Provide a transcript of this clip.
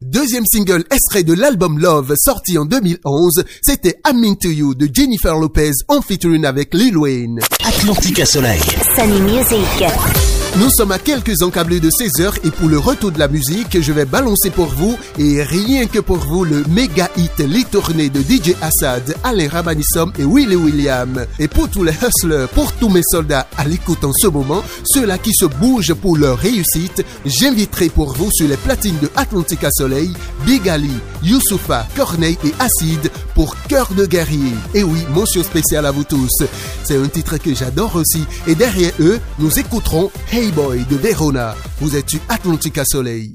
Deuxième single extrait de l'album Love sorti en 2011, c'était I'm Into You de Jennifer Lopez en featuring avec Lil Wayne. Atlantica Soleil. Sunny Music. Nous sommes à quelques encablés de 16h et pour le retour de la musique, je vais balancer pour vous et rien que pour vous le méga hit Les Tournées de DJ Assad, Alain Rabanissom et Willy William. Et pour tous les hustlers, pour tous mes soldats à l'écoute en ce moment, ceux-là qui se bougent pour leur réussite, j'inviterai pour vous sur les platines de Atlantica Soleil, Big Ali, Youssoupha, Corneille et Acide pour Cœur de Guerrier. Et oui, mention spéciale à vous tous. C'est un titre que j'adore aussi. Et derrière eux, nous écouterons Hey Boy de Verona. Vous êtes sur Atlantica Soleil.